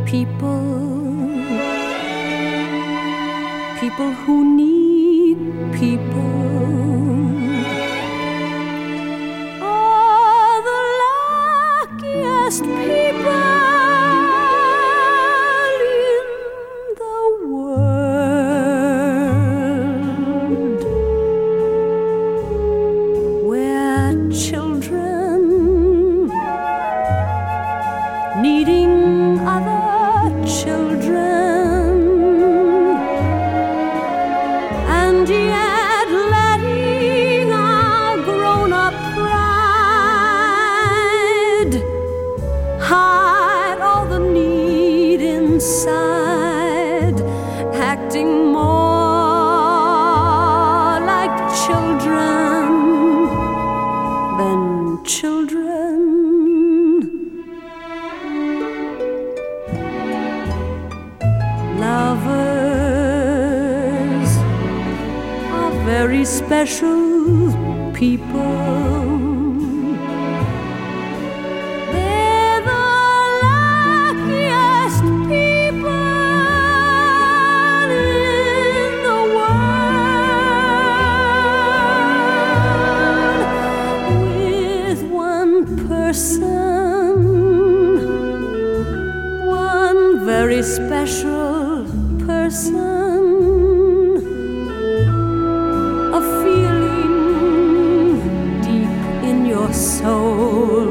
people who need people are the luckiest people in the world, where children needing other children, and yet letting our grown-up pride hide all the need inside, acting more like children than children. Lovers are very special people. They're the luckiest people in the world, with one person, one very special person, a feeling deep in your soul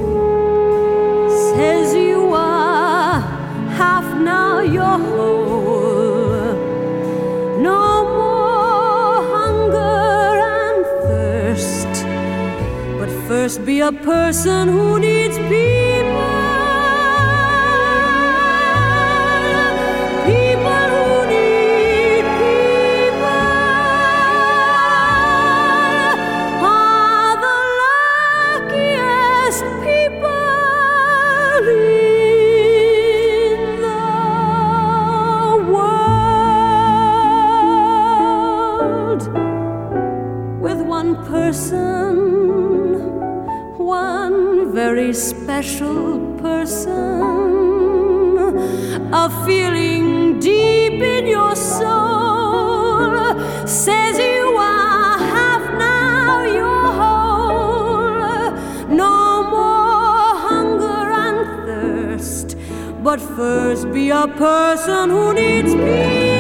says you are half, now you're whole. No more hunger and thirst, but first be a person who needs people. People who need people are the luckiest people in the world, with one person, one very special person, a feeling deep in your soul says you are half, now you're whole. No more hunger and thirst, but first be a person who needs peace.